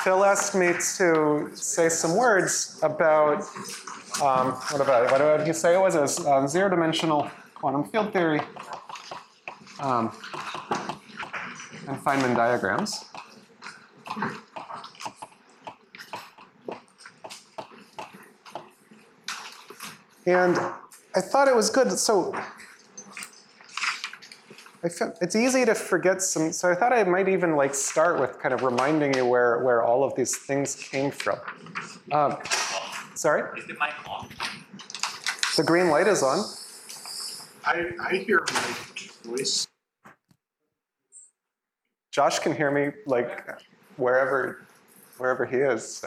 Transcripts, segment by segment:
Phil asked me to say some words about, what did he say it was? It was zero-dimensional quantum field theory and Feynman diagrams. And I thought it was good. So it's easy to forget some, so I thought I might even like start with kind of reminding you where all of these things came from. Sorry? Is the mic on? The green light is on. I hear my voice. Josh can hear me like wherever he is.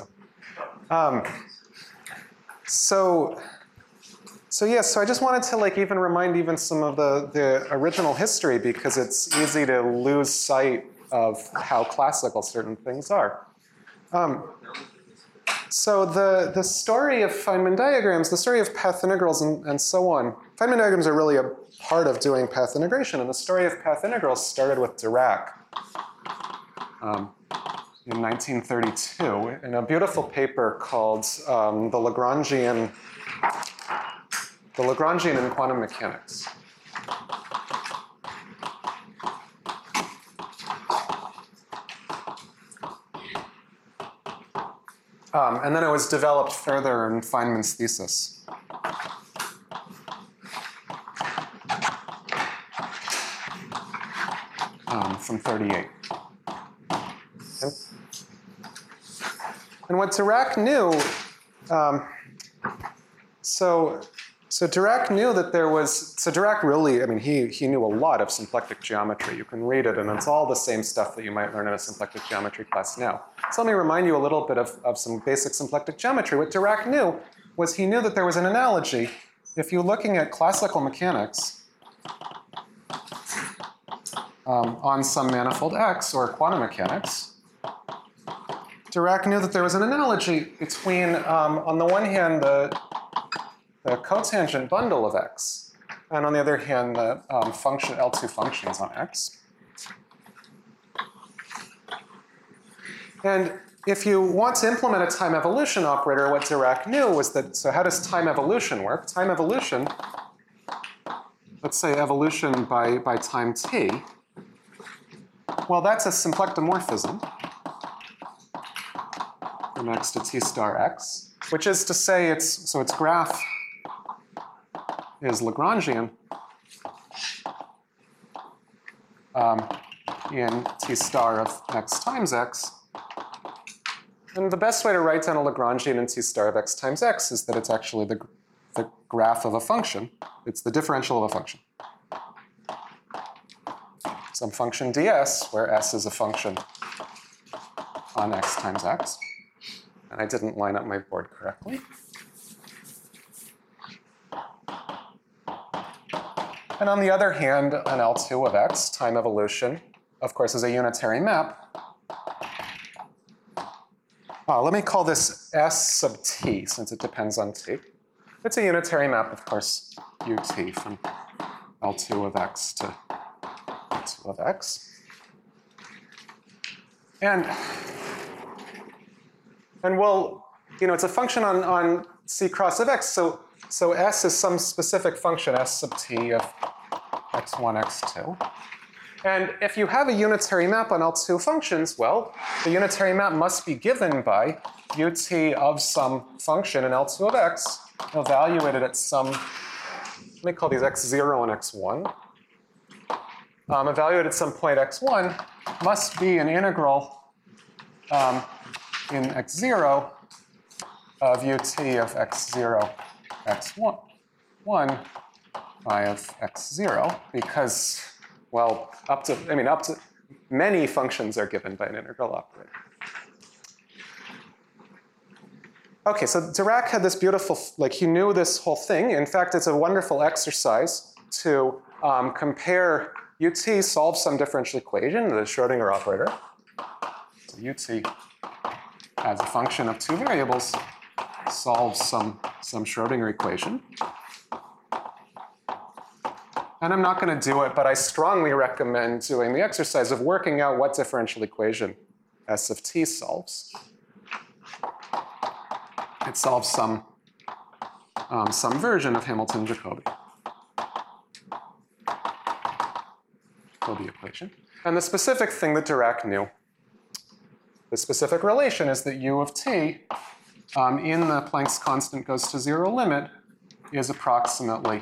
So I just wanted to like even remind even some of the original history, because it's easy to lose sight of how classical certain things are. So the story of Feynman diagrams, the story of path integrals and so on, Feynman diagrams are really a part of doing path integration, and the story of path integrals started with Dirac in 1932 in a beautiful paper called The Lagrangian in Quantum Mechanics. And then it was developed further in Feynman's thesis. From 38. And what Dirac knew, so Dirac knew that there was, so Dirac really, I mean, he knew a lot of symplectic geometry. You can read it, and it's all the same stuff that you might learn in a symplectic geometry class now. So let me remind you a little bit of some basic symplectic geometry. What Dirac knew was he knew that there was an analogy. If you're looking at classical mechanics on some manifold X, or quantum mechanics, Dirac knew that there was an analogy between, on the one hand, the cotangent bundle of X, and on the other hand, the function L2 functions on X. And if you want to implement a time evolution operator, what Dirac knew was that, so how does time evolution work? Time evolution, let's say evolution by time t, well, that's a symplectomorphism from X to T star X, which is to say its graph is Lagrangian in T star of X times X. And the best way to write down a Lagrangian in T star of X times X is that it's actually the graph of a function. It's the differential of a function. Some function ds, where S is a function on X times X. And I didn't line up my board correctly. And on the other hand, an L2 of X, time evolution, of course, is a unitary map. Let me call this S sub t, since it depends on t. It's a unitary map, of course, ut from L2 of X to L2 of X. And we'll, it's a function on C cross of X, so S is some specific function, S sub t of x1, x2. And if you have a unitary map on L2 functions, well, the unitary map must be given by ut of some function in L2 of X, evaluated at some, let me call these x0 and x1. Evaluated at some point x1 must be an integral in x0 of ut of x0, x1, phi of x0, because, well, up to many functions are given by an integral operator. Okay, so Dirac had this beautiful, he knew this whole thing. In fact, it's a wonderful exercise to compare ut solves some differential equation, the Schrodinger operator. So ut as a function of two variables solves some Schrodinger equation. And I'm not going to do it, but I strongly recommend doing the exercise of working out what differential equation S of t solves. It solves some version of Hamilton-Jacobi equation. And the specific thing that Dirac knew, the specific relation is that u of t in the Planck's constant goes to zero limit is approximately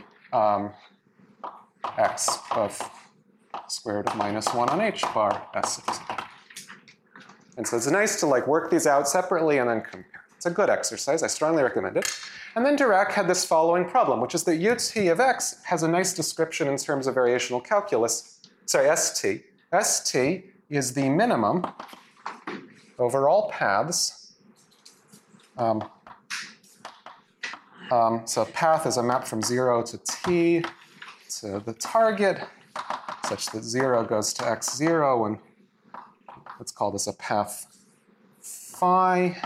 x of square root of minus 1 on h bar s of t. And so it's nice to like work these out separately and then compare. It's a good exercise. I strongly recommend it. And then Dirac had this following problem, which is that ut of x has a nice description in terms of variational calculus. Sorry, st. St is the minimum over all paths. So path is a map from 0 to t to the target, such that 0 goes to x0, and let's call this a path phi.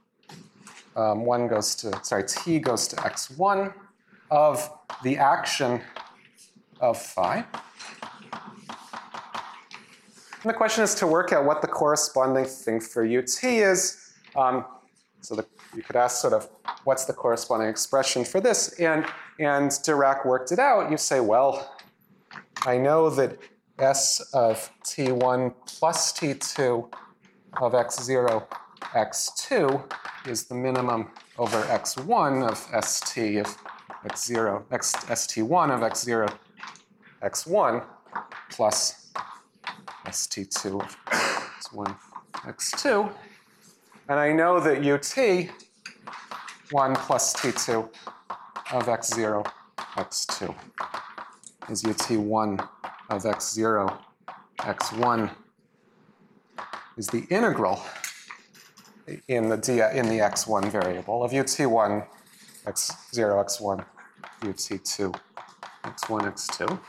T goes to x1 of the action of phi. And the question is to work out what the corresponding thing for ut is. You could ask sort of, what's the corresponding expression for this? And Dirac worked it out. You say, well, I know that s of t1 plus t2 of x0, x2 is the minimum over x1 of st of x0, st1 of x0, x1 plus st2 of x1, x2. And I know that ut 1 plus t2 of x0, x2 is ut1 of x0, x1 is the integral in the x1 variable of ut1 x0, x1, ut2 x1, x2.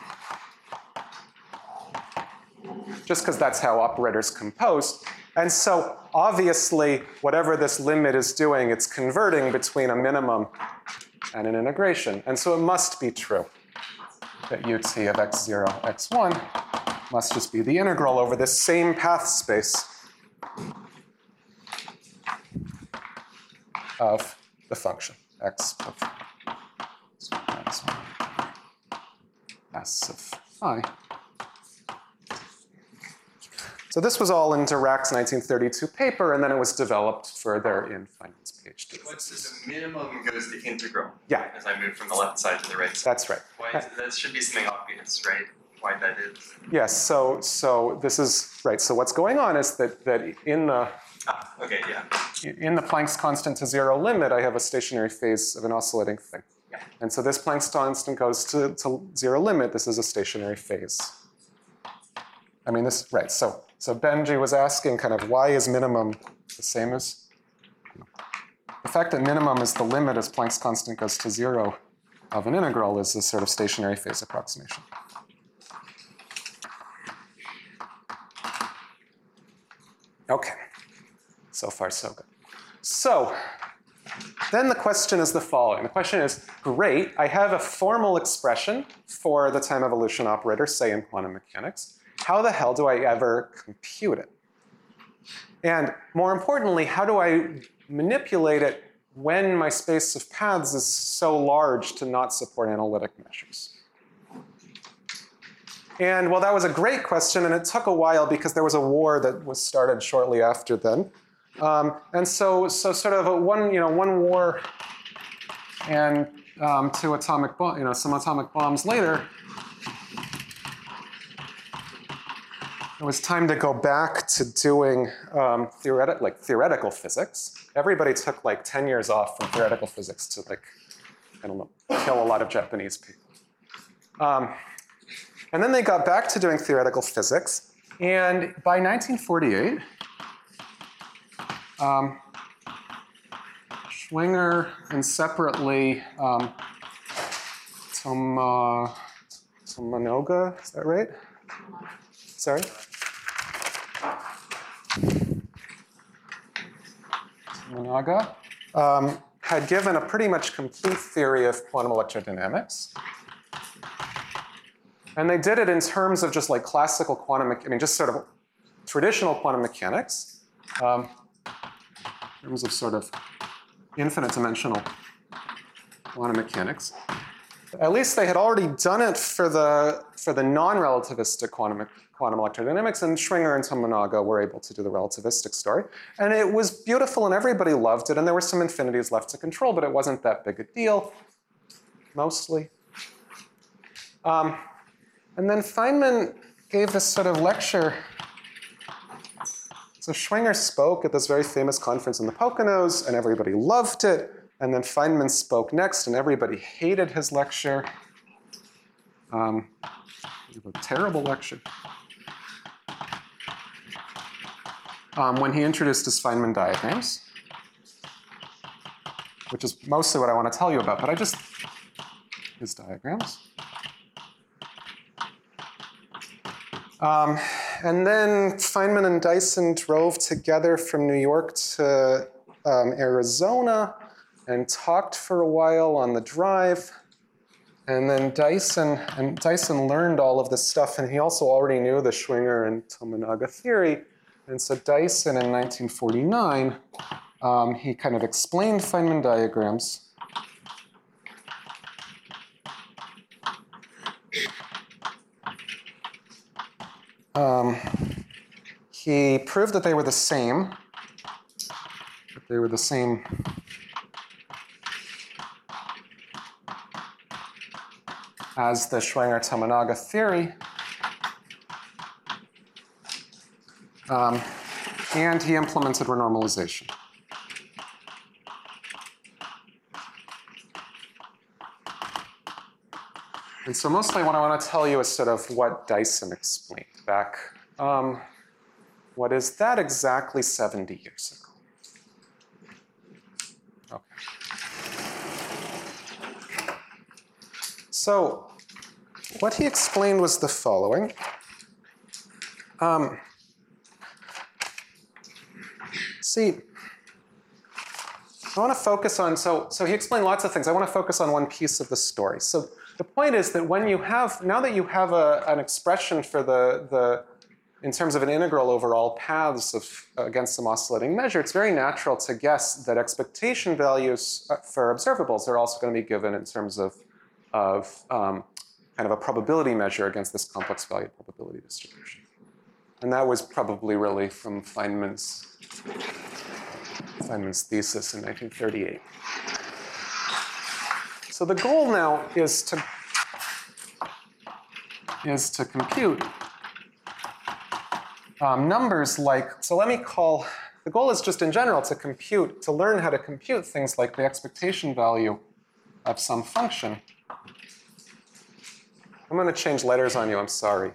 Just because that's how operators compose. And so obviously, whatever this limit is doing, it's converting between a minimum and an integration. And so it must be true that ut of x0, x1 must just be the integral over this same path space of the function x of x1 s of phi. So this was all in Dirac's 1932 paper, and then it was developed further in Feynman's PhD. What's the minimum goes the integral? Yeah. As I move from the left side to the right side. That's right. Why is, that should be something obvious, right? Why that is. Yes, so this is, right, so what's going on is that in the okay, yeah. in the Planck's constant to zero limit, I have a stationary phase of an oscillating thing. Yeah. And so this Planck's constant goes to zero limit, this is a stationary phase. I mean, this, right, so Benji was asking kind of why is minimum the same as? The fact that minimum is the limit as Planck's constant goes to zero of an integral is a sort of stationary phase approximation. Okay, so far so good. So then the question is the following. The question is, great, I have a formal expression for the time evolution operator, say in quantum mechanics. How the hell do I ever compute it? And more importantly, how do I manipulate it when my space of paths is so large to not support analytic measures? And well, that was a great question, and it took a while because there was a war that was started shortly after then. And so sort of one war and two atomic some atomic bombs later, it was time to go back to doing theoretical physics. Everybody took like 10 years off from theoretical physics to kill a lot of Japanese people. And then they got back to doing theoretical physics. And by 1948, Schwinger and separately Tomonaga, is that right? Sorry? Tomonaga had given a pretty much complete theory of quantum electrodynamics. And they did it in terms of just like classical quantum, just sort of traditional quantum mechanics. in terms of sort of infinite dimensional quantum mechanics. At least they had already done it for the non-relativistic quantum electrodynamics, and Schwinger and Tominaga were able to do the relativistic story. And it was beautiful and everybody loved it, and there were some infinities left to control, but it wasn't that big a deal, mostly. And then Feynman gave this sort of lecture. So Schwinger spoke at this very famous conference in the Poconos, and everybody loved it. And then Feynman spoke next, and everybody hated his lecture. A terrible lecture. When he introduced his Feynman diagrams, which is mostly what I want to tell you about, but his diagrams. And then Feynman and Dyson drove together from New York to Arizona and talked for a while on the drive. And then Dyson learned all of this stuff, and he also already knew the Schwinger and Tominaga theory. And so Dyson in 1949, he kind of explained Feynman diagrams. He proved that they were the same. As the Schwinger-Tominaga theory. And he implemented renormalization. And so mostly what I want to tell you is sort of what Dyson explained back, what is that, exactly 70 years ago. Okay. So what he explained was the following. See, I want to focus on, so he explained lots of things. I want to focus on one piece of the story. So the point is that when you have, now that you have an expression for in terms of an integral over all paths against some oscillating measure, it's very natural to guess that expectation values for observables are also going to be given in terms of kind of a probability measure against this complex valued probability distribution. And that was probably really from Feynman's thesis in 1938. So the goal now is to compute numbers like, so let me call, the goal is just in general to learn how to compute things like the expectation value of some function. I'm going to change letters on you, I'm sorry.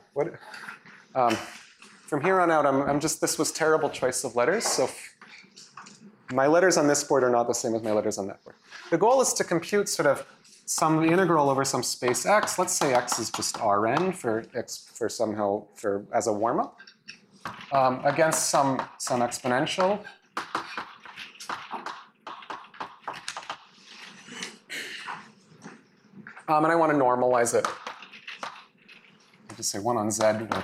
From here on out, this was terrible choice of letters, so my letters on this board are not the same as my letters on that board. The goal is to compute sort of some integral over some space x. Let's say x is just Rn as a warm-up against some exponential. And I want to normalize it. I'll just say 1 on z, where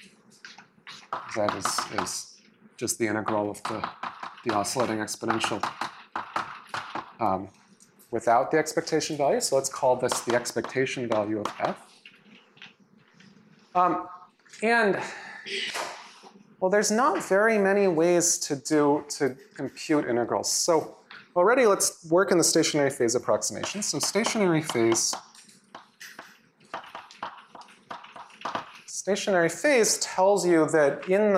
z is just the integral of the oscillating exponential without the expectation value. So let's call this the expectation value of f. And well, there's not very many ways to compute integrals. So already let's work in the stationary phase approximation. So stationary phase tells you that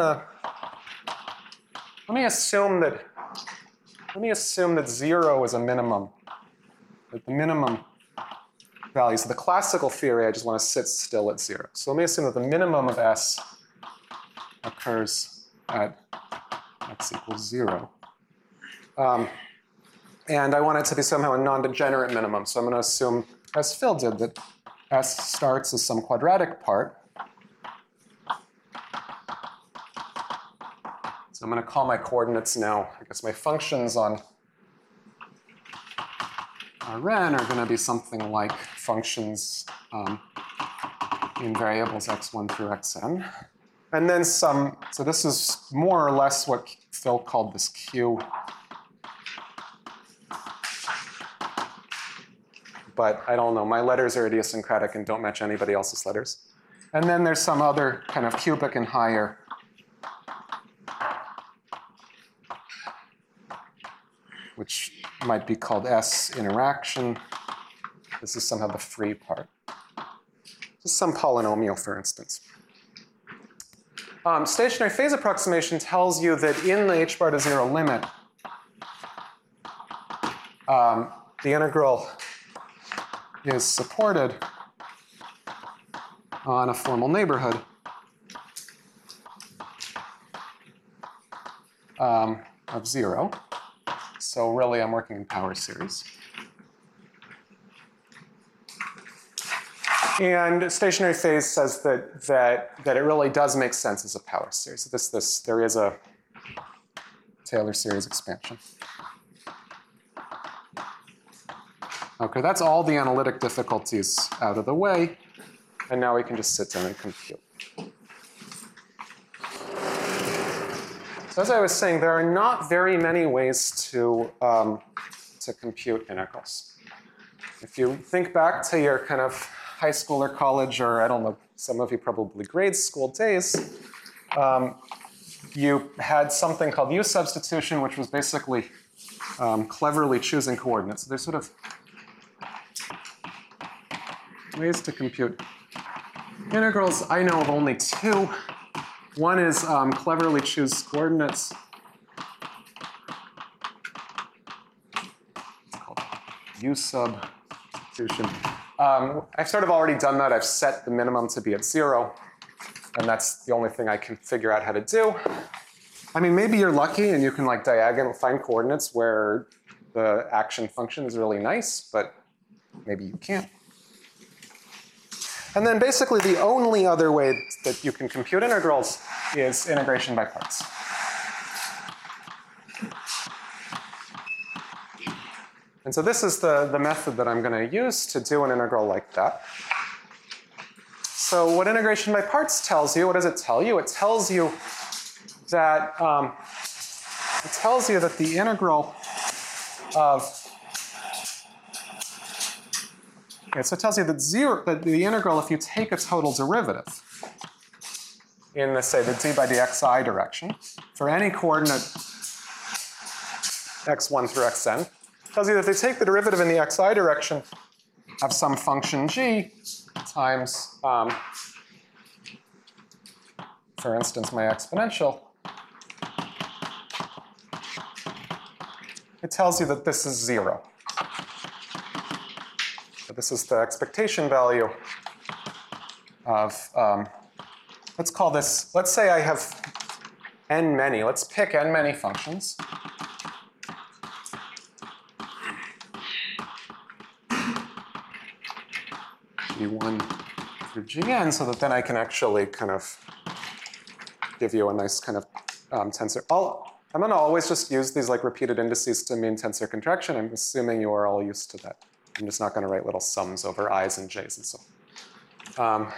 let me assume that 0 is a minimum. That the minimum value, so the classical theory, I just want to sit still at 0. So let me assume that the minimum of S occurs at x equals 0. And I want it to be somehow a non-degenerate minimum. So I'm going to assume, as Phil did, that S starts as some quadratic part. So I'm going to call my coordinates now. I guess my functions on Rn are going to be something like functions in variables x1 through xn. And then so this is more or less what Phil called this Q. But I don't know, my letters are idiosyncratic and don't match anybody else's letters. And then there's some other kind of cubic and higher which might be called S interaction. This is somehow the free part. Just some polynomial, for instance. Stationary phase approximation tells you that in the h bar to 0 limit, the integral is supported on a formal neighborhood of 0. So really, I'm working in power series. And stationary phase says that it really does make sense as a power series. So there is a Taylor series expansion. Okay, that's all the analytic difficulties out of the way. And now we can just sit down and compute. So as I was saying, there are not very many ways to compute integrals. If you think back to your kind of high school or college, or I don't know, some of you probably grade school days, you had something called U substitution, which was basically cleverly choosing coordinates. So there's sort of ways to compute integrals. I know of only two. One is cleverly choose coordinates. It's called U substitution. I've sort of already done that. I've set the minimum to be at 0. And that's the only thing I can figure out how to do. I mean, maybe you're lucky and you can like diagonal find coordinates where the action function is really nice, but maybe you can't. And then basically the only other way that you can compute integrals is integration by parts. And so this is the method that I'm going to use to do an integral like that. So what integration by parts tells you, what does it tell you? It tells you that the integral of so it tells you that the integral, if you take a total derivative in the, say, the d by dxi direction for any coordinate x1 through xn, tells you that if they take the derivative in the xi direction of some function g times, for instance, my exponential, it tells you that this is 0. This is the expectation value of, let's call this, let's say I have n many, let's pick n many functions. G1 through Gn, so that then I can actually kind of give you a nice kind of tensor. I'm going to always just use these like repeated indices to mean tensor contraction. I'm assuming you are all used to that. I'm just not going to write little sums over i's and j's and so on.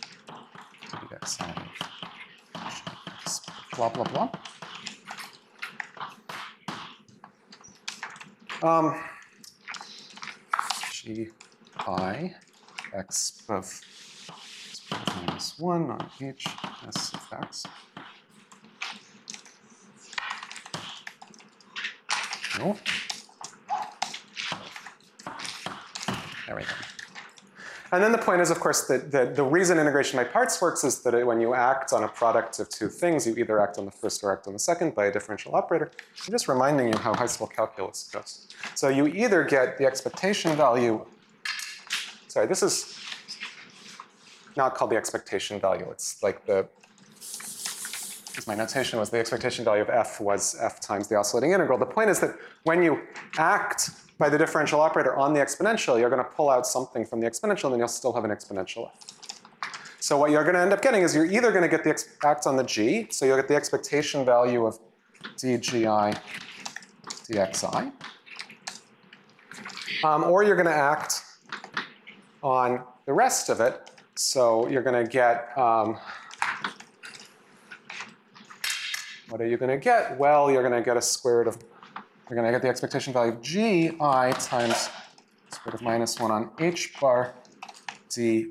Blah, blah, blah. G I x of minus 1 on h s of x. No. There we go. And then the point is, of course, that the reason integration by parts works is that when you act on a product of two things, you either act on the first or act on the second by a differential operator. I'm just reminding you how high school calculus goes. So you either get the expectation value, sorry, this is not called the expectation value. It's like because my notation was the expectation value of f was f times the oscillating integral. The point is that when you act by the differential operator on the exponential, you're going to pull out something from the exponential, and then you'll still have an exponential f. So what you're going to end up getting is you're either going to get the act on the g, so you'll get the expectation value of dgi dxi, or you're going to act on the rest of it, so you're going to get what are you going to get? Well, you're going to get a square root of, you're going to get the expectation value of gi times square root of minus 1 on h bar d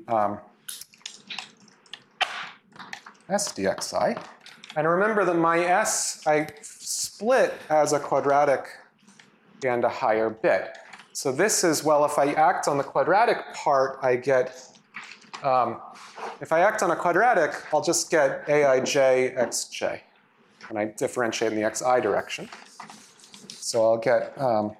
s dxi. And remember that my s I split as a quadratic and a higher bit. So this is, well, if I act on the quadratic part, I get, if I act on a quadratic, I'll just get aij xj. And I differentiate in the xi direction. So I'll get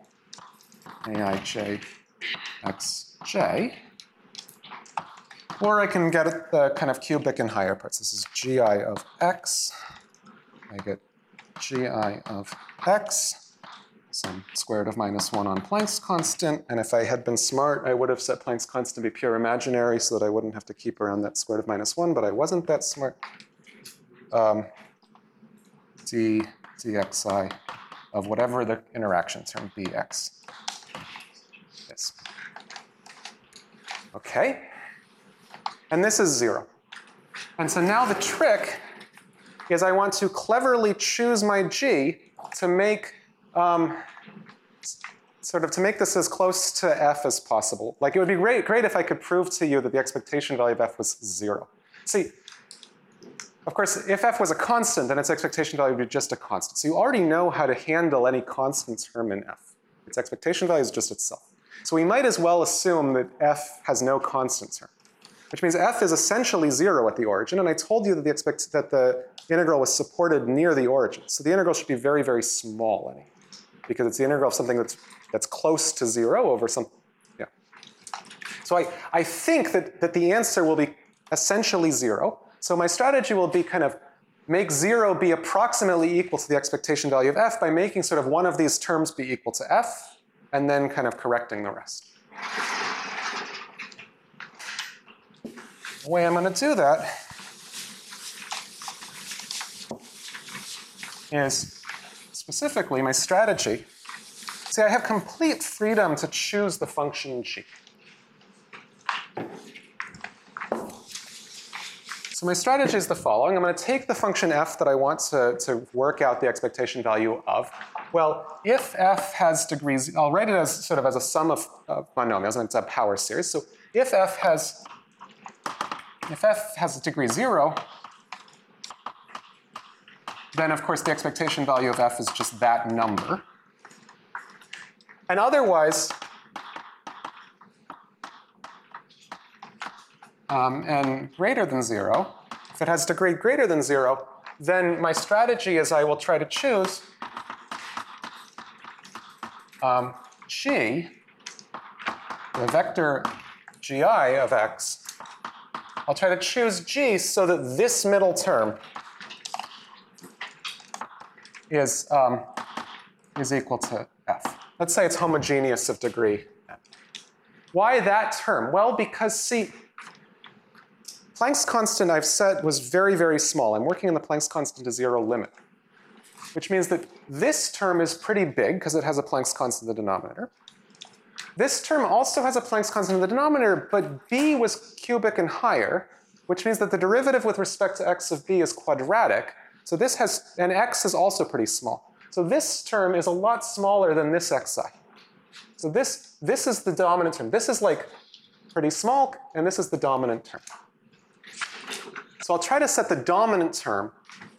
aij xj. Or I can get the kind of cubic and higher parts. This is gi of x. I get gi of x, some square root of minus 1 on Planck's constant. And if I had been smart, I would have set Planck's constant to be pure imaginary so that I wouldn't have to keep around that square root of minus 1, but I wasn't that smart. Dxi of whatever the interaction term bx is. Okay? And this is 0. And so now the trick is I want to cleverly choose my g to make to make this as close to f as possible. Like it would be great if I could prove to you that the expectation value of f was 0. See, of course, if f was a constant, then its expectation value would be just a constant. So you already know how to handle any constant term in f. Its expectation value is just itself. So we might as well assume that f has no constant term, which means f is essentially 0 at the origin. And I told you that the integral was supported near the origin. So the integral should be very, very small anyway, because it's the integral of something that's close to 0 over something. Yeah. So I think that the answer will be essentially 0. So my strategy will be kind of make 0 be approximately equal to the expectation value of f by making sort of one of these terms be equal to f, and then kind of correcting the rest. The way I'm going to do that is specifically my strategy. See, I have complete freedom to choose the function g. So my strategy is the following. I'm going to take the function f that I want to work out the expectation value of. Well, if f has degrees, I'll write it as sort of as a sum of monomials, and it's a power series. So if f has degree 0, then of course the expectation value of f is just that number. And otherwise, and greater than 0, if it has degree greater than 0, then my strategy is I will try to choose g, the vector gi of x. I'll try to choose g so that this middle term is equal to f. Let's say it's homogeneous of degree n. Why that term? Well, because see, Planck's constant I've set was very, very small. I'm working on the Planck's constant to 0 limit, which means that this term is pretty big because it has a Planck's constant in the denominator. This term also has a Planck's constant in the denominator, but b was cubic and higher, which means that the derivative with respect to x of b is quadratic. So this has, and x is also pretty small. So this term is a lot smaller than this xi. So this is the dominant term. This is like pretty small, and this is the dominant term. So I'll try to set the dominant term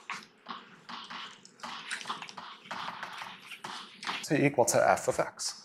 to equal to f of x.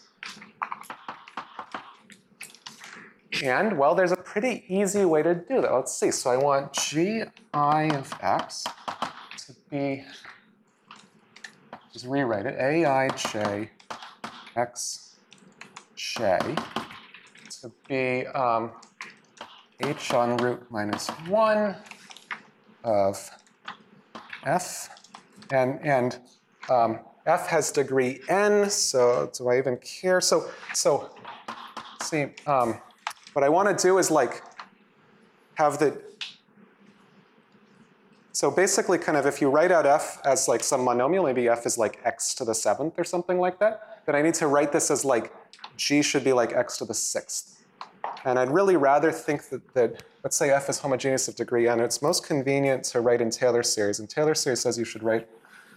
And, well, there's a pretty easy way to do that. Let's see. So I want gi of x to be, just rewrite it, aij x j to be h on root minus 1 of f. And f has degree n, so do I even care? So see, what I want to do is like have the, so basically kind of if you write out f as like some monomial, maybe f is like x to the 7th or something like that, then I need to write this as like g should be like x to the 6th. And I'd really rather think that let's say f is homogeneous of degree n, it's most convenient to write in Taylor series. And Taylor series says you should write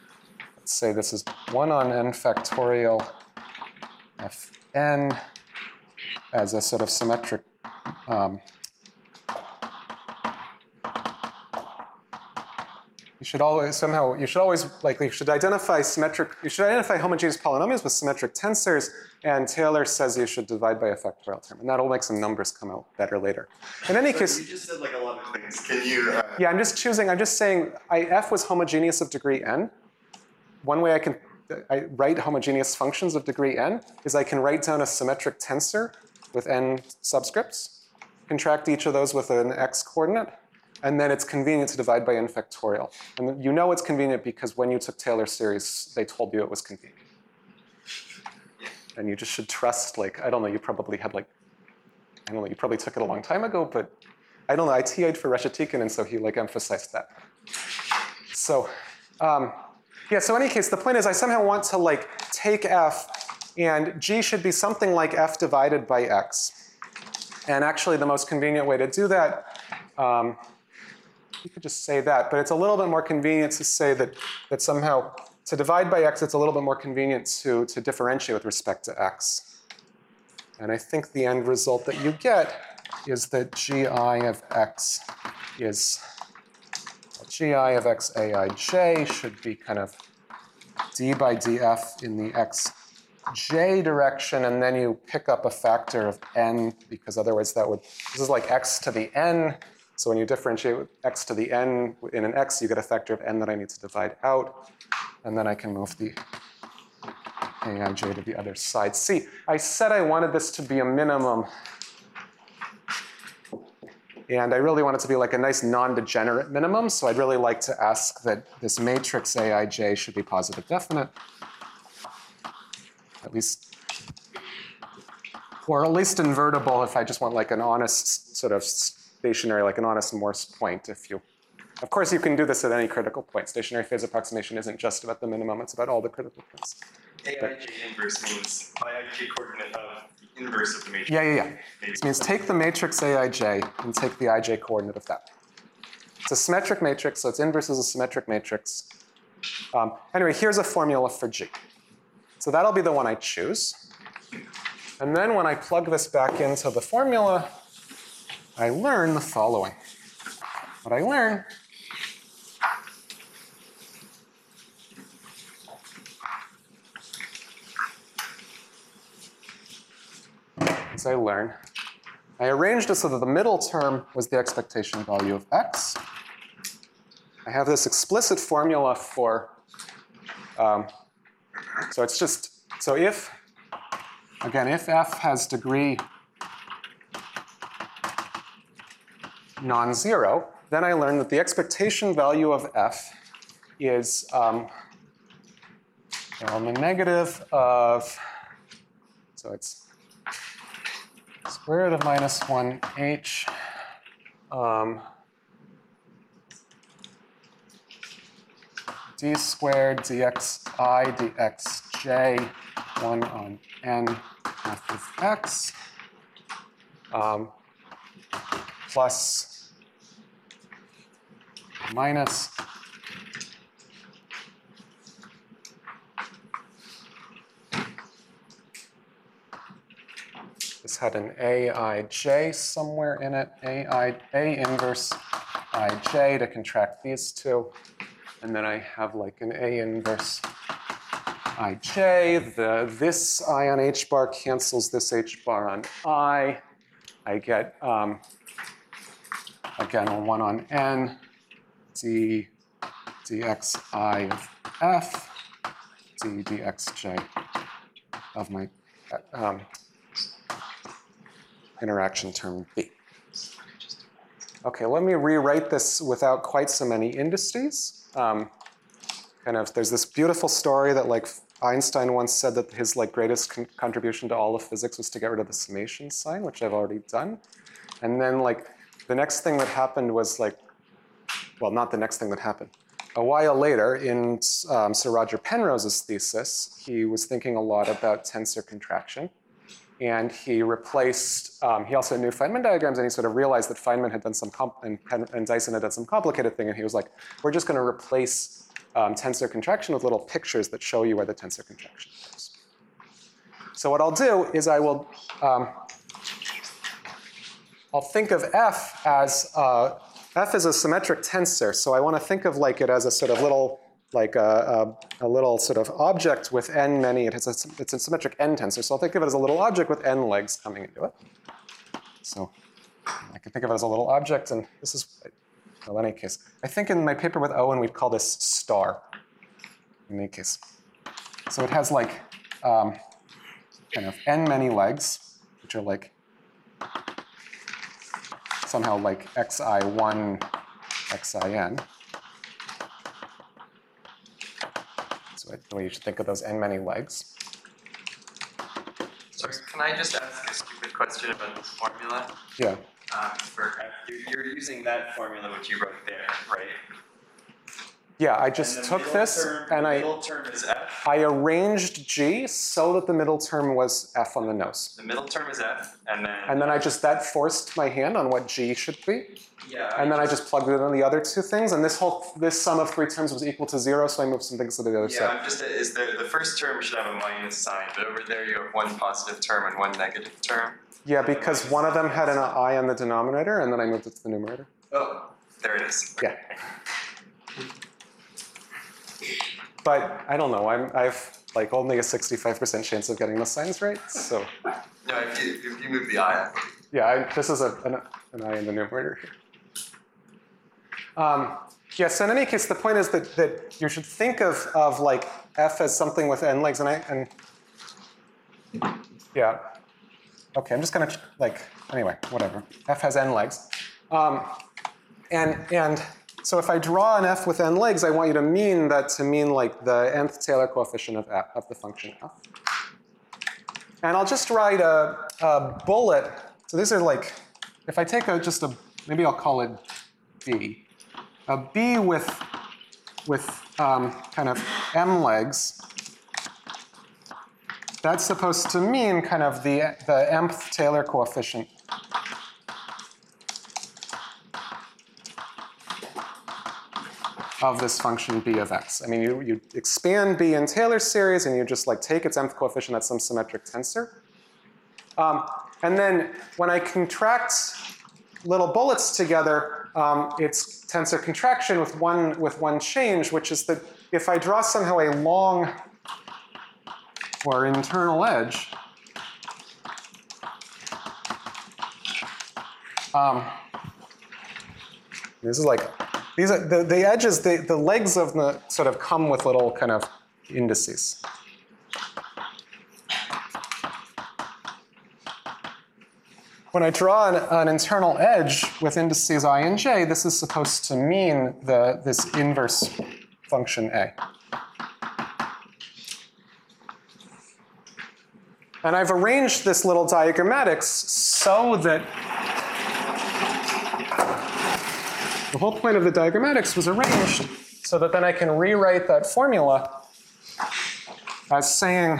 say this is 1 on n factorial Fn as a sort of symmetric you should always identify homogeneous polynomials with symmetric tensors, and Taylor says you should divide by a factorial term, and that'll make some numbers come out better later. In any case, you just said like a lot of things. Can you? Yeah, I'm just saying F was homogeneous of degree n. One way I write homogeneous functions of degree n is I can write down a symmetric tensor with n subscripts, contract each of those with an x coordinate, and then it's convenient to divide by n factorial. And you know it's convenient because when you took Taylor series, they told you it was convenient. And you just should trust, like, I don't know, you probably had like, I don't know, you probably took it a long time ago, but I don't know, I TA'd for Reshetikhin, and so he like emphasized that. So, yeah, so in any case, the point is I somehow want to like take F, and G should be something like F divided by X. And actually the most convenient way to do that, you could just say that, but it's a little bit more convenient to say that somehow to divide by X, it's a little bit more convenient to differentiate with respect to X. And I think the end result that you get is that GI of X is, GI of X Aij should be kind of d by df in the xj direction, and then you pick up a factor of n, because otherwise that would, this is like x to the n, so when you differentiate with x to the n in an x, you get a factor of n that I need to divide out, and then I can move the Aij to the other side. See, I said I wanted this to be a minimum, and I really want it to be like a nice non-degenerate minimum, so I'd really like to ask that this matrix Aij should be positive definite, at least, or at least invertible if I just want like an honest sort of stationary, like an honest Morse point. If you, of course you can do this at any critical point. Stationary phase approximation isn't just about the minimum, it's about all the critical points. Aij inverse means Aij coordinate of the inverse of the matrix. Yeah. This means take the matrix Aij and take the Ij coordinate of that. It's a symmetric matrix, so its inverse is a symmetric matrix. Anyway, here's a formula for G. So that'll be the one I choose. And then when I plug this back into the formula, I learn the following. What I learn is I arranged it so that the middle term was the expectation value of x. I have this explicit formula for, so it's just, so if, again, if f has degree non-zero, then I learn that the expectation value of f is the negative of, so it's square root of minus 1h d squared dxi dxj 1 on n f of x plus minus this had an Aij somewhere in it, A inverse Ij to contract these two. And then I have like an A inverse Ij. This I on H bar cancels this H bar on I. I get, again, a 1 on n, d dxi of f, d dxj of my interaction term B. Okay, let me rewrite this without quite so many indices. There's this beautiful story that like Einstein once said that his like greatest contribution to all of physics was to get rid of the summation sign, which I've already done. And then like the next thing that happened was like, well, not the next thing that happened. A while later in Sir Roger Penrose's thesis, he was thinking a lot about tensor contraction. And he replaced, he also knew Feynman diagrams, and he sort of realized that Feynman had done some, and Dyson had done some complicated thing, and he was like, we're just going to replace tensor contraction with little pictures that show you where the tensor contraction goes. So what I'll do is I'll think of F as, F is a symmetric tensor, so I want to think of like it as a sort of little, like a little sort of object with n many, it's a symmetric n tensor, so I'll think of it as a little object with n legs coming into it. So I can think of it as a little object, and this is, well, in any case, I think in my paper with Owen we'd call this star, in any case. So it has like kind of n many legs, which are like somehow like xi1, xin. So the way you should think of those n many legs. Sorry, can I just ask a stupid question about this formula? Yeah. You're using that formula which you wrote there, right? Yeah, I just took this and the middle term is F. I arranged G so that the middle term was F on the nose. The middle term is F, and then that forced my hand on what G should be. Yeah. And then I just plugged it in the other two things, and this sum of three terms was equal to 0, so I moved some things to the other side. Yeah, the first term should have a minus sign, but over there you have one positive term and one negative term. Yeah, because one of them had an I on the denominator, and then I moved it to the numerator. Oh, there it is. Yeah. But I don't know. I've like only a 65% chance of getting the signs right. So. No, if you move the I. Yeah, this is an I in the numerator here. Yeah. So in any case, the point is that you should think of like F as something with n legs, and yeah. Okay, I'm just gonna like anyway, whatever. F has n legs, and so if I draw an F with n legs, I want you to mean that to mean like the nth Taylor coefficient of F, of the function F. And I'll just write a bullet. So these are like, if I take maybe I'll call it B. A B with kind of m legs. That's supposed to mean kind of the mth Taylor coefficient of this function b of x. I mean, you expand b in Taylor series, and you just like take its mth coefficient, that's some symmetric tensor. And then when I contract little bullets together, it's tensor contraction with one change, which is that if I draw somehow a long or internal edge, this is like, these are the edges, the legs of the sort of come with little kind of indices. When I draw an internal edge with indices I and j, this is supposed to mean this inverse function A. And I've arranged this little diagrammatics so that the whole point of the diagrammatics was arranged so that then I can rewrite that formula as saying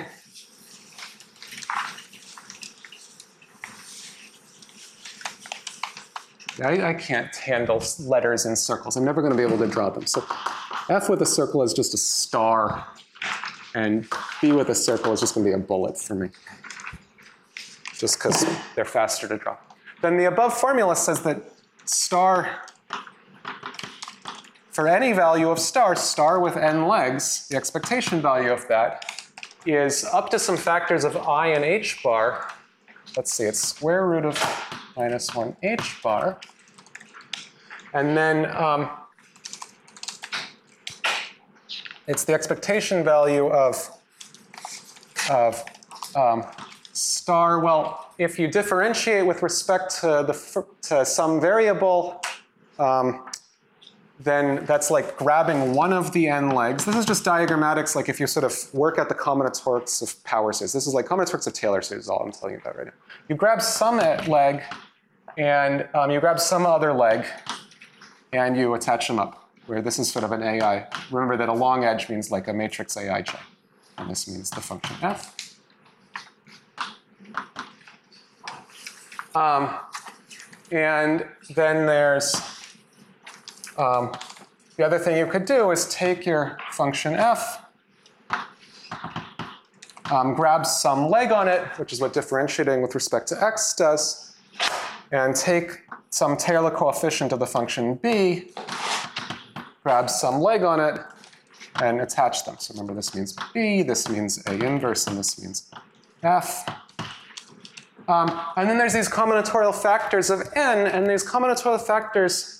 I can't handle letters in circles. I'm never going to be able to draw them. So F with a circle is just a star, and B with a circle is just going to be a bullet for me, just because they're faster to draw. Then the above formula says that star, for any value of star with n legs, the expectation value of that is up to some factors of I and h bar. Let's see, it's square root of minus 1 h bar. And then it's the expectation value of star. Well, if you differentiate with respect to some variable, then that's like grabbing one of the n legs. This is just diagrammatics, like if you sort of work at the combinatorics of power series. This is like combinatorics of Taylor series is all I'm telling you about right now. You grab some leg, and you grab some other leg, and you attach them up, where this is sort of an AI. Remember that a long edge means like a matrix Aij, and this means the function f. And then there's the other thing you could do is take your function f, grab some leg on it, which is what differentiating with respect to x does, and take some Taylor coefficient of the function b, grab some leg on it, and attach them. So remember, this means b, this means A inverse, and this means f. And then there's these combinatorial factors of n, and these combinatorial factors,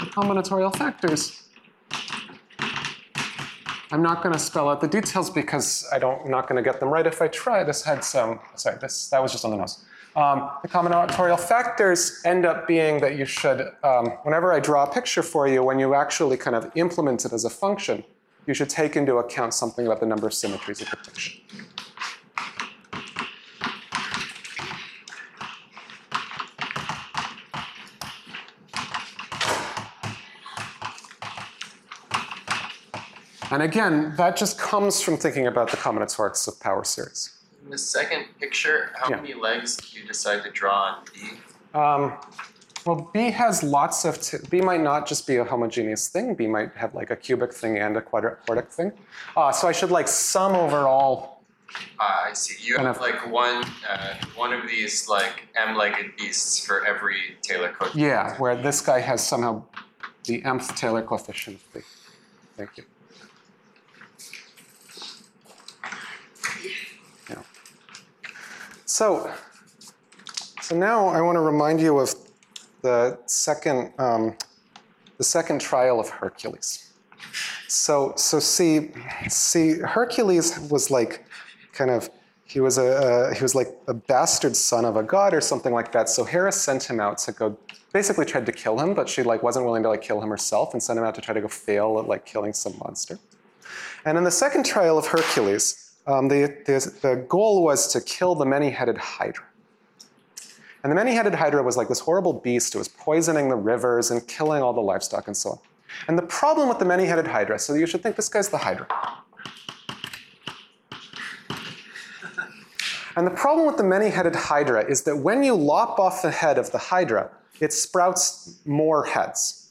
I'm not going to spell out the details because I'm not going to get them right if I try. This had some, sorry, that was just on the nose. The combinatorial factors end up being that you should, whenever I draw a picture for you, when you actually kind of implement it as a function, you should take into account something about the number of symmetries of the picture. And again, that just comes from thinking about the combinatorics of power series. In the second picture, how many legs did you decide to draw on B? Well, B has lots of, B might not just be a homogeneous thing. B might have like a cubic thing and a quadratic thing. So I should like sum over all. I see. You have like one of these like M-legged beasts for every Taylor coefficient. Yeah, where this guy has somehow the mth Taylor coefficient of B. Thank you. Yeah. So now I want to remind you of the second trial of Hercules. So see, Hercules was like kind of, he was like a bastard son of a god or something like that. So Hera sent him out to go, basically tried to kill him, but she like wasn't willing to like kill him herself and sent him out to try to go fail at like killing some monster. And in the second trial of Hercules, the goal was to kill the many-headed Hydra. And the many-headed Hydra was like this horrible beast. It was poisoning the rivers and killing all the livestock and so on. And the problem with the many-headed Hydra, so you should think this guy's the Hydra. And the problem with the many-headed Hydra is that when you lop off the head of the Hydra, it sprouts more heads.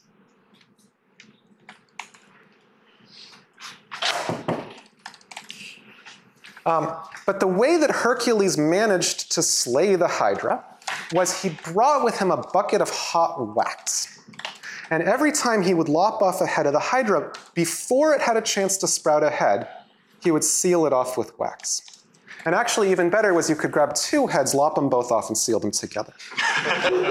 But the way that Hercules managed to slay the Hydra was he brought with him a bucket of hot wax. And every time he would lop off a head of the Hydra, before it had a chance to sprout a head, he would seal it off with wax. And actually, even better was you could grab two heads, lop them both off, and seal them together. Can you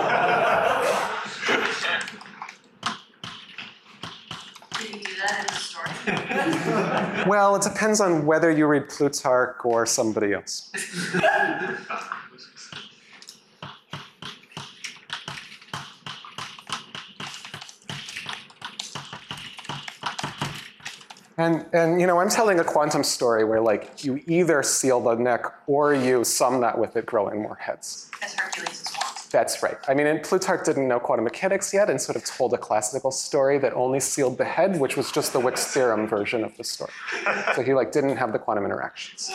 do that in the story? Well, it depends on whether you read Plutarch or somebody else. And you know, I'm telling a quantum story where like you either seal the neck or you sum that with it growing more heads. As Hercules is wont. That's right. I mean, and Plutarch didn't know quantum mechanics yet and sort of told a classical story that only sealed the head, which was just the Wick's theorem version of the story. So he like didn't have the quantum interactions.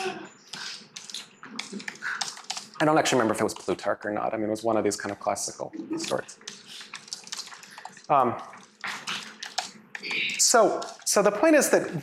I don't actually remember if it was Plutarch or not. I mean, it was one of these kind of classical stories. So the point is that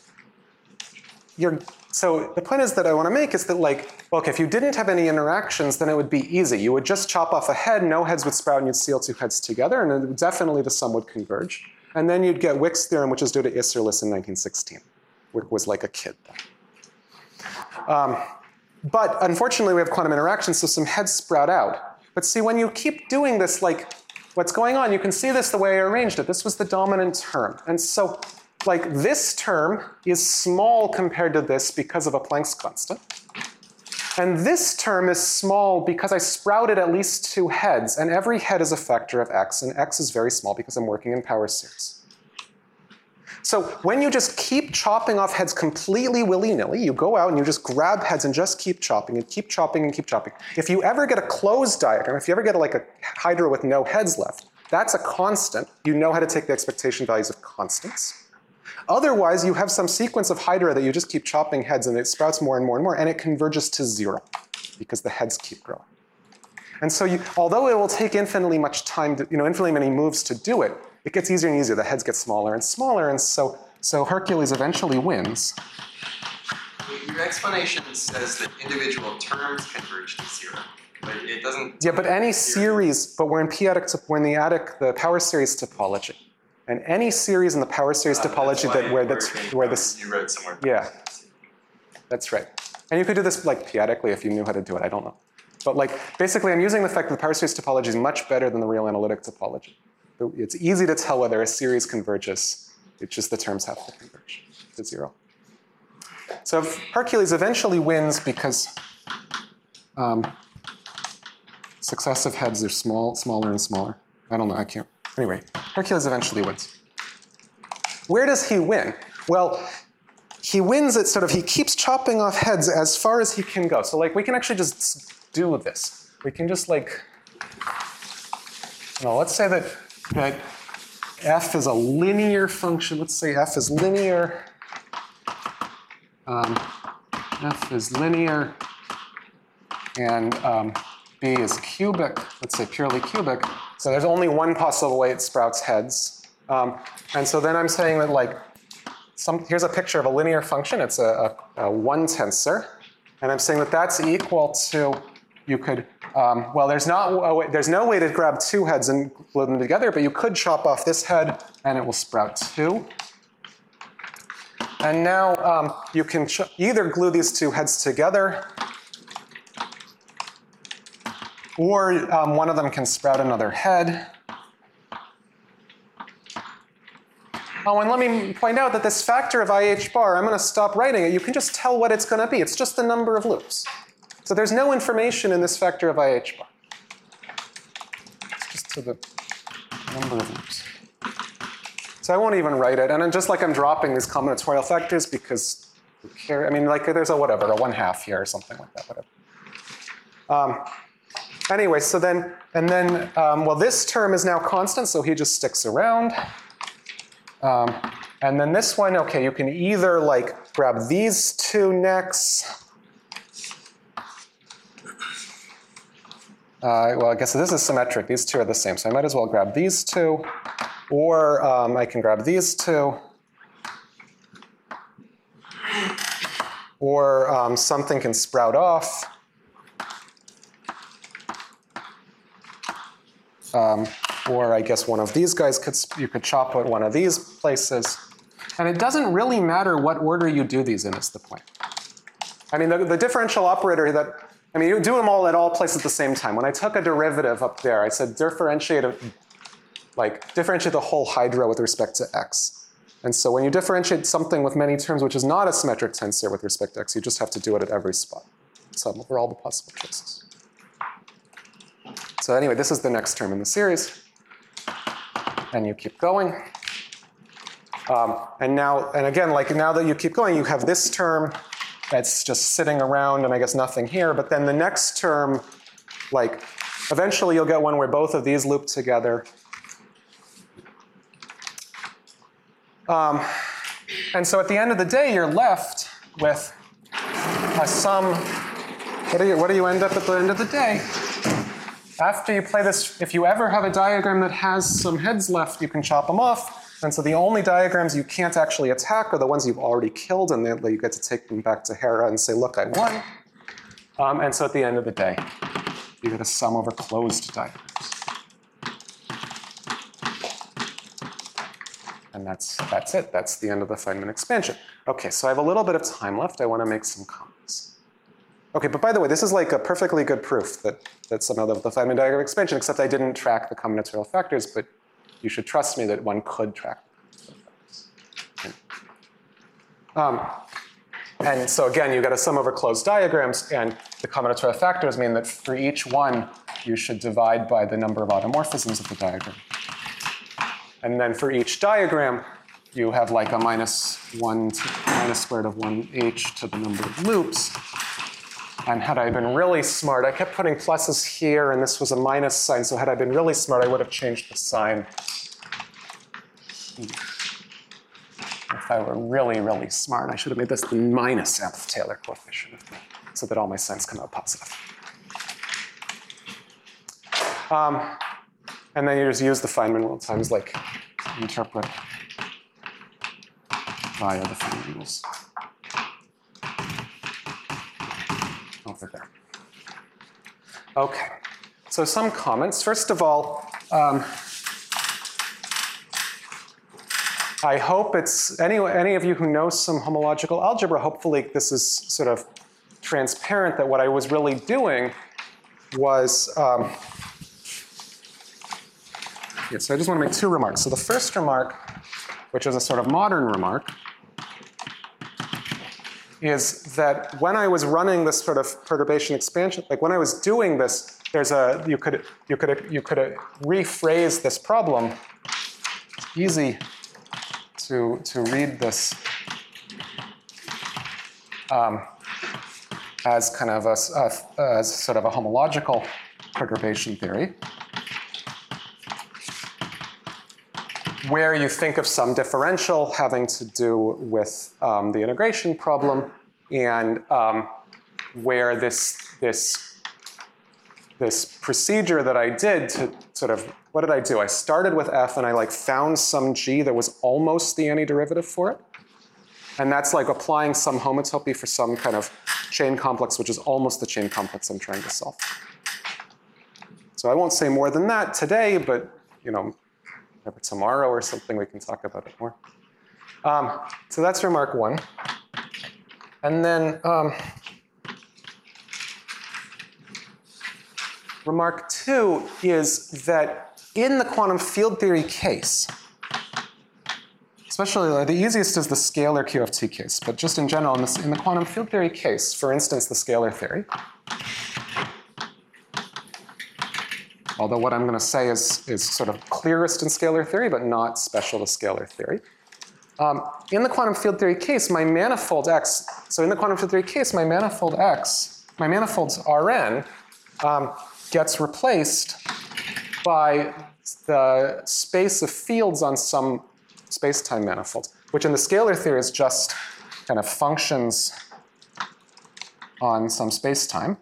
the point is that I want to make is that like, well, okay, if you didn't have any interactions, then it would be easy. You would just chop off a head, no heads would sprout, and you'd seal two heads together, and definitely the sum would converge. And then you'd get Wick's theorem, which is due to Isserlis in 1916. Wick was like a kid then. But unfortunately, we have quantum interactions, so some heads sprout out. But see, when you keep doing this, like, what's going on? You can see this the way I arranged it. This was the dominant term. And so, like, this term is small compared to this because of a Planck's constant. And this term is small because I sprouted at least two heads, and every head is a factor of x, and x is very small because I'm working in power series. So when you just keep chopping off heads completely willy-nilly, you go out and you just grab heads and just keep chopping and keep chopping and keep chopping. If you ever get a closed diagram, if you ever get like a Hydra with no heads left, that's a constant. You know how to take the expectation values of constants. Otherwise, you have some sequence of Hydra that you just keep chopping heads and it sprouts more and more and more, and it converges to 0 because the heads keep growing. And so although it will take infinitely much time, infinitely many moves to do it, it gets easier and easier. The heads get smaller and smaller, and so Hercules eventually wins. Your explanation says that individual terms converge to 0, but it doesn't. Yeah, but any series, but we're in we're in the power series topology, and any series in the power series topology where this. You wrote somewhere. Yeah, that's right. And you could do this like p-adically if you knew how to do it. I don't know, but like basically, I'm using the fact that the power series topology is much better than the real analytic topology. It's easy to tell whether a series converges. It's just the terms have to converge to 0. So Hercules eventually wins because successive heads are smaller and smaller. I don't know, I can't. Anyway, Hercules eventually wins. Where does he win? Well, he wins at he keeps chopping off heads as far as he can go. So like we can actually just do this. We can just like, let's say that f is a linear function. Let's say f is linear. F is linear, and B is cubic, let's say purely cubic. So there's only one possible way it sprouts heads. And so then I'm saying that like, here's a picture of a linear function. It's a one tensor. And I'm saying that that's equal to, you could, well, there's no way to grab two heads and glue them together, but you could chop off this head and it will sprout two. And now you can either glue these two heads together, or one of them can sprout another head. Oh, and let me point out that this factor of IH bar, I'm going to stop writing it. You can just tell what it's going to be. It's just the number of loops. So there's no information in this factor of IH bar. It's just to the number of loops. So I won't even write it. And just like I'm dropping these combinatorial factors because who cares? I mean, like there's a 1/2 here or something like that, whatever. Anyway, so then, well, this term is now constant, so he just sticks around. And then this one, okay, you can either like grab these two next. Well, I guess this is symmetric. These two are the same, so I might as well grab these two. Or I can grab these two. Or something can sprout off. Or I guess one of these guys you could chop at one of these places. And it doesn't really matter what order you do these in, is the point. I mean, the differential operator you do them all at all places at the same time. When I took a derivative up there, I said differentiate the whole hydra with respect to x. And so when you differentiate something with many terms which is not a symmetric tensor with respect to x, you just have to do it at every spot. So for all the possible choices. So anyway, this is the next term in the series. And you keep going. And again, like now that you keep going, you have this term that's just sitting around and I guess nothing here. But then the next term, like eventually you'll get one where both of these loop together. And so at the end of the day, you're left with a sum. What do you end up at the end of the day? After you play this, if you ever have a diagram that has some heads left, you can chop them off. And so the only diagrams you can't actually attack are the ones you've already killed, and you get to take them back to Hera and say, look, I won. And so at the end of the day, you get a sum over closed diagrams. And that's it. That's the end of the Feynman expansion. Okay, so I have a little bit of time left. I want to make some comments. Okay, but by the way, this is like a perfectly good proof that somehow the Feynman diagram expansion, except I didn't track the combinatorial factors, but you should trust me that one could track the factors. And so again, you get a sum over closed diagrams, and the combinatorial factors mean that for each one, you should divide by the number of automorphisms of the diagram. And then for each diagram, you have like a minus square root of 1h to the number of loops. And had I been really smart, I kept putting pluses here, and this was a minus sign, so had I been really smart, I would have changed the sign. If I were really, really smart, I should have made this the minus nth Taylor coefficient, so that all my signs come out positive. And then you just use the Feynman rule times like interpret via the three rules. Over there. Okay, so some comments. First of all, I hope it's, any of you who know some homological algebra, hopefully this is sort of transparent that what I was really doing was, so I just want to make two remarks. So the first remark, which is a sort of modern remark, is that when I was running this sort of perturbation expansion, like when I was doing this, there's a, you could rephrase this problem. Easy to read this as kind of as sort of a homological perturbation theory, where you think of some differential having to do with the integration problem, and where this procedure that I did to sort of, what did I do? I started with f and I like found some g that was almost the antiderivative for it. And that's like applying some homotopy for some kind of chain complex, which is almost the chain complex I'm trying to solve. So I won't say more than that today, but you know, maybe tomorrow or something we can talk about it more. So that's remark one. And then remark two is that in the quantum field theory case, especially the easiest is the scalar QFT case, but just in general, in the quantum field theory case, for instance, the scalar theory, although what I'm going to say is sort of clearest in scalar theory, but not special to scalar theory. In the quantum field theory case, my manifold X, so in the quantum field theory case, my manifold X, my manifold Rn gets replaced by the space of fields on some space-time manifold, which in the scalar theory is just kind of functions on some space-time.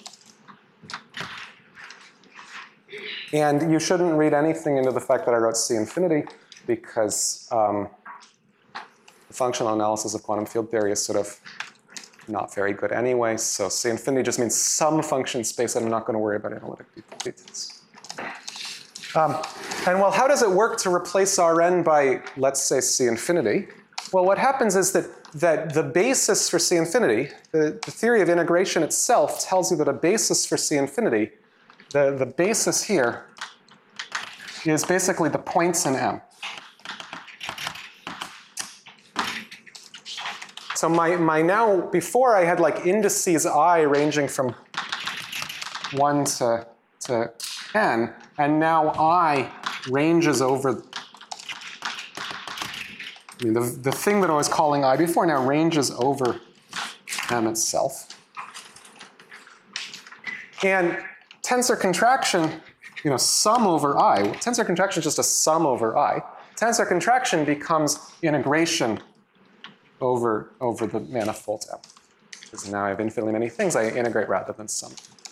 And you shouldn't read anything into the fact that I wrote C infinity, because the functional analysis of quantum field theory is sort of not very good anyway. So C infinity just means some function space, and I'm not going to worry about analytic details. And well, how does it work to replace Rn by, let's say, C infinity? Well, what happens is that the basis for C infinity, the theory of integration itself tells you that a basis for C infinity, the basis here, is basically the points in M. So my now, before I had like indices I ranging from 1 to n, and now I ranges over, I mean, the thing that I was calling I before now ranges over M itself. And tensor contraction, you know, sum over I. Tensor contraction is just a sum over I. Tensor contraction becomes integration over the manifold M. Because now I have infinitely many things I integrate rather than sum.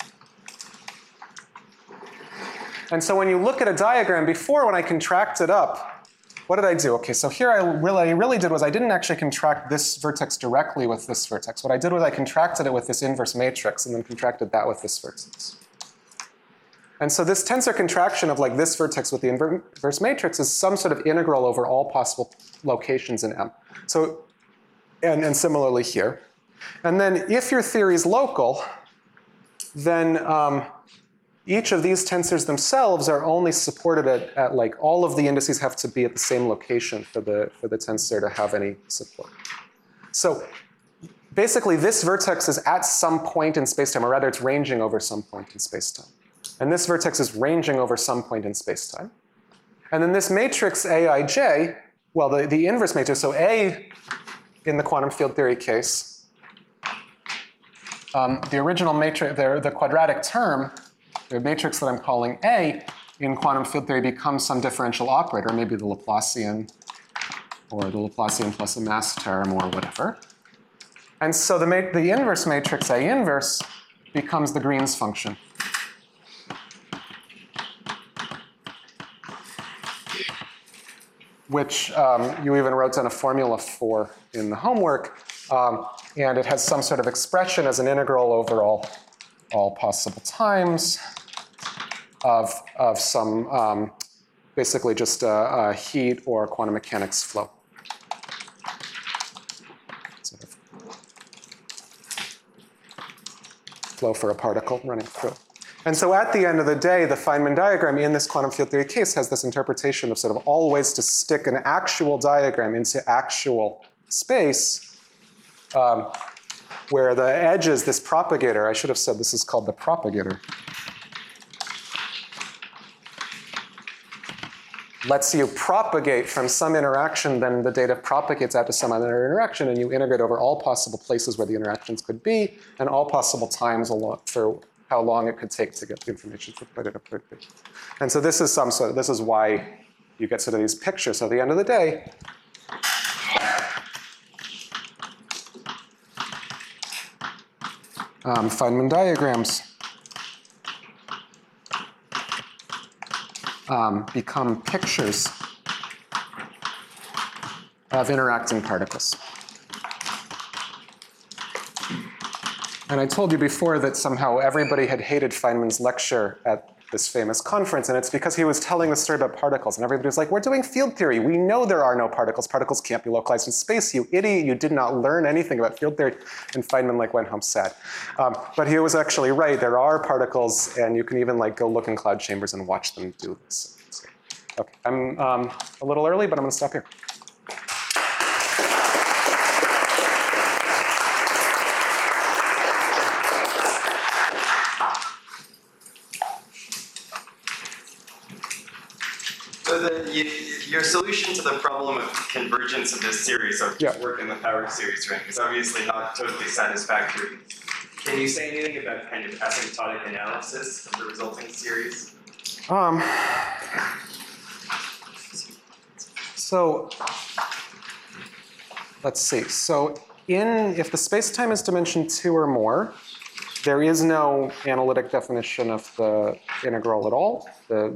And so when you look at a diagram, before when I contracted up, what did I do? Okay, so here I really did was I didn't actually contract this vertex directly with this vertex. What I did was I contracted it with this inverse matrix and then contracted that with this vertex. And so this tensor contraction of like this vertex with the inverse matrix is some sort of integral over all possible locations in M. So, and similarly here. And then if your theory is local, then each of these tensors themselves are only supported at like all of the indices have to be at the same location for the tensor to have any support. So basically this vertex is at some point in spacetime, or rather it's ranging over some point in spacetime. And this vertex is ranging over some point in spacetime. And then this matrix Aij, well, the inverse matrix, so A in the quantum field theory case, the original matrix, the quadratic term, the matrix that I'm calling A in quantum field theory becomes some differential operator, maybe the Laplacian, or the Laplacian plus a mass term, or whatever. And so the inverse matrix A inverse becomes the Green's function. which you even wrote down a formula for in the homework. And it has some sort of expression as an integral over all possible times of some, basically just a heat or quantum mechanics flow. Sort of flow for a particle running through. And so at the end of the day, the Feynman diagram in this quantum field theory case has this interpretation of sort of all ways to stick an actual diagram into actual space, where the edges, this propagator, I should have said this is called the propagator, lets you propagate from some interaction, then the data propagates out to some other interaction, and you integrate over all possible places where the interactions could be, and all possible times for how long it could take to get the information from point A to point B. And so this is this is why you get sort of these pictures. So at the end of the day, Feynman diagrams become pictures of interacting particles. And I told you before that somehow everybody had hated Feynman's lecture at this famous conference, and it's because he was telling the story about particles, and everybody was like, we're doing field theory. We know there are no particles. Particles can't be localized in space. You idiot, you did not learn anything about field theory. And Feynman went home sad. But he was actually right. There are particles, and you can even go look in cloud chambers and watch them do this. So, okay, I'm a little early, but I'm gonna stop here. Your solution to the problem of convergence of this series, of work in the power series ring, is obviously not totally satisfactory. Can you say anything about kind of asymptotic analysis of the resulting series? So let's see. So if the space-time is dimension 2 or more, there is no analytic definition of the integral at all.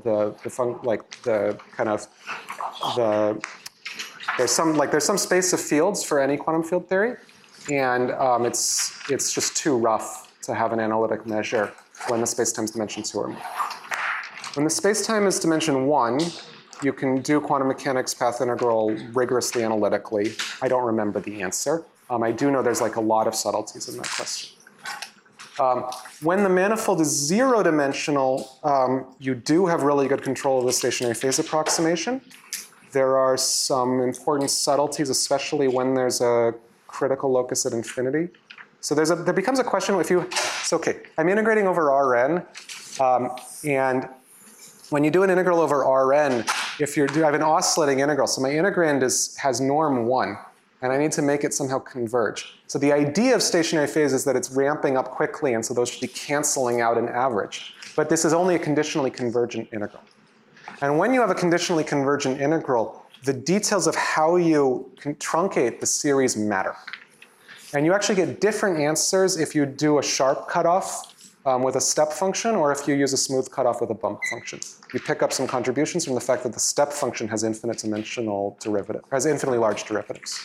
There's some space of fields for any quantum field theory, and it's just too rough to have an analytic measure when the space-time is dimension 2 or more. When the space-time is dimension 1, you can do quantum mechanics path integral rigorously analytically. I don't remember the answer. I do know there's a lot of subtleties in that question. When the manifold is zero-dimensional, you do have really good control of the stationary phase approximation. There are some important subtleties, especially when there's a critical locus at infinity. So there becomes a question I'm integrating over Rn, and when you do an integral over Rn, I have an oscillating integral, so my integrand has norm 1. And I need to make it somehow converge. So the idea of stationary phase is that it's ramping up quickly, and so those should be canceling out an average. But this is only a conditionally convergent integral. And when you have a conditionally convergent integral, the details of how you can truncate the series matter. And you actually get different answers if you do a sharp cutoff with a step function, or if you use a smooth cutoff with a bump function. You pick up some contributions from the fact that the step function has infinitely large derivatives.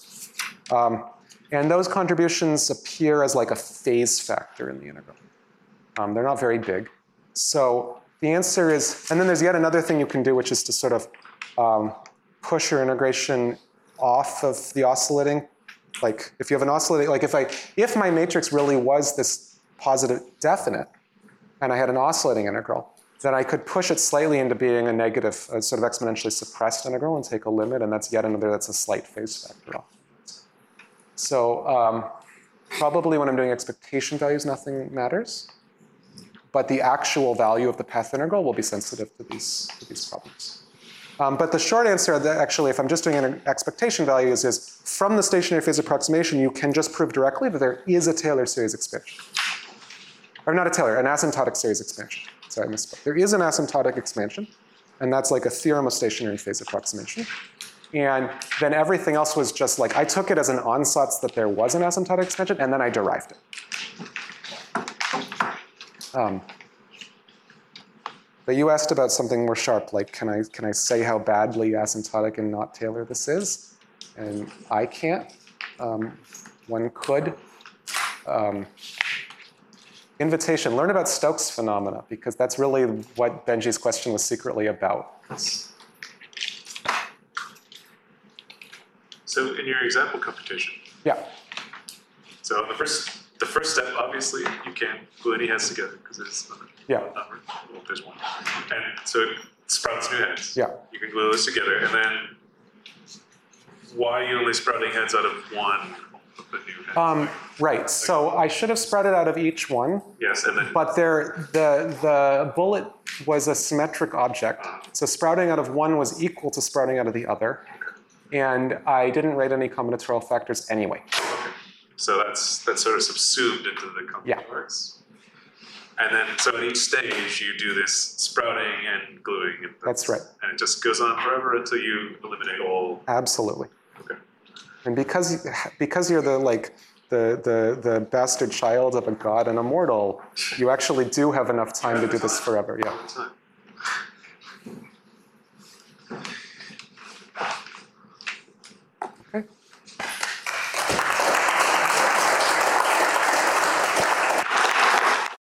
And those contributions appear as a phase factor in the integral. They're not very big. So the answer is, and then there's yet another thing you can do, which is to sort of push your integration off of the oscillating. If you have an oscillating, if my matrix really was this positive definite, and I had an oscillating integral, then I could push it slightly into being a sort of exponentially suppressed integral and take a limit, and that's a slight phase factor off. So probably when I'm doing expectation values, nothing matters. But the actual value of the path integral will be sensitive to these problems. But the short answer, actually, if I'm just doing an expectation values, is from the stationary phase approximation, you can just prove directly that there is a Taylor series expansion. Or not a Taylor, an asymptotic series expansion. Sorry, I misspoke. There is an asymptotic expansion, and that's a theorem of stationary phase approximation. And then everything else was just I took it as an ansatz that there was an asymptotic expansion, and then I derived it. But you asked about something more sharp, like can I say how badly asymptotic and not Taylor this is? And I can't. One could. Invitation, learn about Stokes phenomena, because that's really what Benji's question was secretly about. So in your example computation, Yeah, so the first step, obviously, you can't glue any heads together because there's Yeah. a number. Well, there's one. And so it sprouts new heads. yeah. You can glue those together, and then why are you only sprouting heads out of one of the new heads? Right, so I should have spread it out of each one, Yes, and then but the bullet was a symmetric object. So sprouting out of one was equal to sprouting out of the other. And I didn't write any combinatorial factors anyway. so that's sort of subsumed into the Yeah. combinatorics. And then so at each stage you do this sprouting and gluing. And That's right. And it just goes on forever until you eliminate all. Absolutely. Okay. And because you're the bastard child of a god and a mortal, you actually do have enough time to do this forever. Yeah. All the time. Okay.